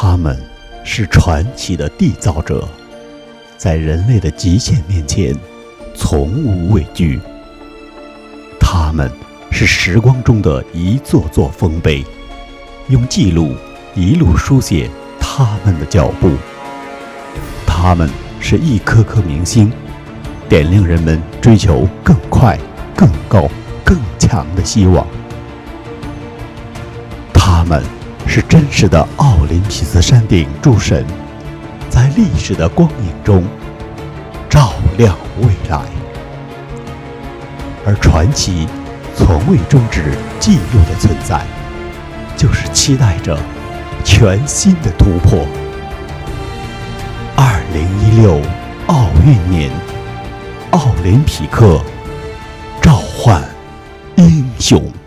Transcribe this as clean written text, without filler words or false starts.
他们是传奇的缔造者，在人类的极限面前从无畏惧。他们是时光中的一座座丰碑，用记录一路书写他们的脚步。他们是一颗颗明星，点亮人们追求更快、更高、更强的希望。他们是真实的奥林匹斯山顶诸神，在历史的光影中照亮未来。而传奇从未终止记录的存在，就是期待着全新的突破。2016奥运年，奥林匹克召唤英雄。